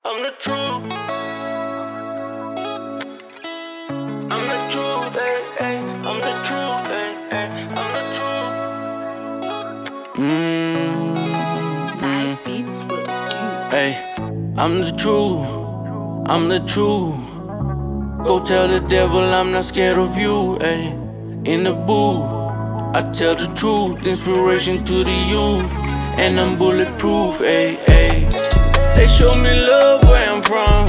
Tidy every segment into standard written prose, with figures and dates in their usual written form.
I'm the truth. I'm the truth, ay, ay. I'm the truth, ay, ay. I'm the truth. Live beats with you. Hey, I'm the truth. I'm the truth. Go tell the devil I'm not scared of you. Ay, in the booth, I tell the truth. Inspiration to the youth, and I'm bulletproof. Ay, ay. They show me love where I'm from.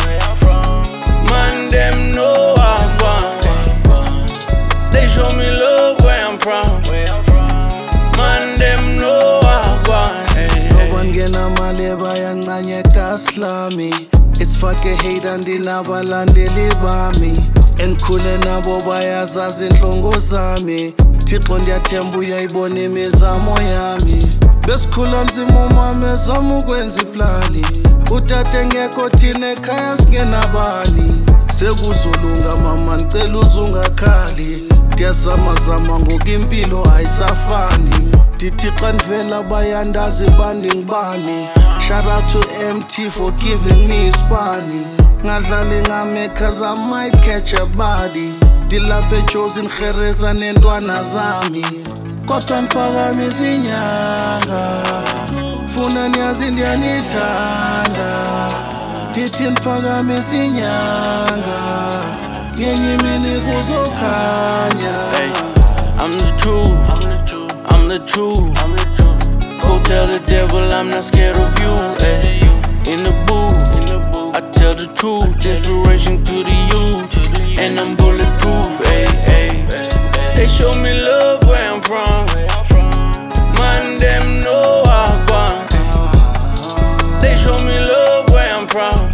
Man, them know I want. They show me love where I'm from. Man, them know I want. Wangena maleba yancanye kaslami. It's fuck a hate andinabalandeli bami. Enkhule nabo bayazazi inhlungu zami. Thixo ndiyathemba uyayibona imizamo yami. Besikhula nzima umama ezama ukwenza iplani. Utata engekho thina ekhaya singenabani. Sekuzolunga mama ngicela uzungakhali. Ndiyazamazama ngoku impilo ayisafani. Ndithi xa ndivela bayandazi bandi ngibani. Shout out to MT for giving me ispani. Ngadlali ngame cause I might catch a body. Dilapha eJozi ngereza nentwana zami. Kodwa niphakamisa inyanga. Funa niyazi ndiyanithanda. Ndithi niphakamisa inyanga. Ngenye imini kuzokhanya. Hey, I'm the truth. I'm the truth. Go tell the devil I'm not scared of you. Ay, in the booth, I tell the truth. Inspiration to the youth, and I'm bulletproof. Ay, ay. They show me love where I'm from. Man, them know I want. They show me love where I'm from.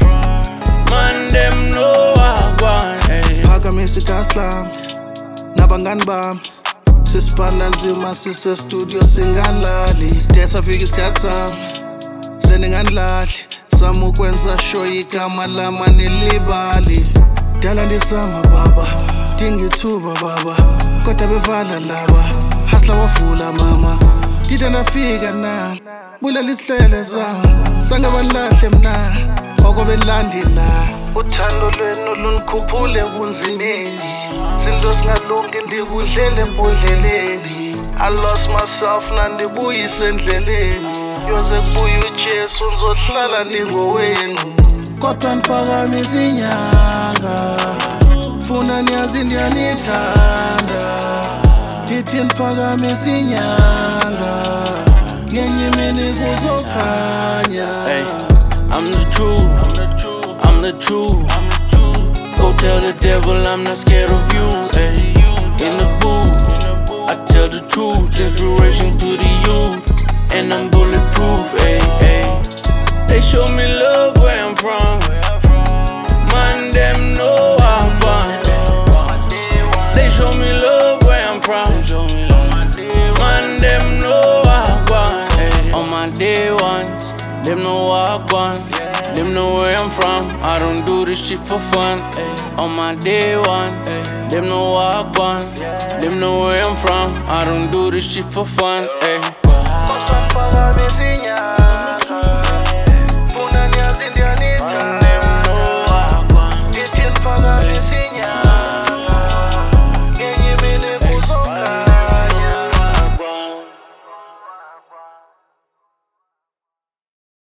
Man, them know I want. Ay. Phakamisa ikaslam nabangani bami. Sisibanda nzima sise studio singalali. Sithe safika isikhathi sami seningandlali. Sama ukwenza show igama lama nelibali. Dala ndisama baba, dinga ithuba baba. Kodwa bevala laba, hasla wavula mama. Tita nafika na, bulala isihlele sami. Sange banlahle mna, oko belandela. Uthando lwenu lunikhuphule ebunzimeni. Zinto singalungi ndikudlele embodleleni. I lost myself nandibuyise endleleni. Yoze kubuye uJesu ngizohlala ndingowenu. Kodwa niphakamisa inyanga. Funa niyazi ndiyanithanda. Ndithi niphakamisa inyanga. Ngenye imini kuzokhanya. Hey, I'm the truth. I'm the truth. Go tell the devil I'm not scared of you. Ay, in the booth, I tell the truth. Inspiration to the youth, and I'm bulletproof. Ay, ay. They show me love where I'm from. Man, them know I want. They show me love where I'm from. Man, them know I want. Ay, on my day ones, them know I want. Them know where I'm from. I don't do this shit for fun. Ay, on my day one, ay, them know I want. Them know where I'm from. I don't do this shit for fun. Ay.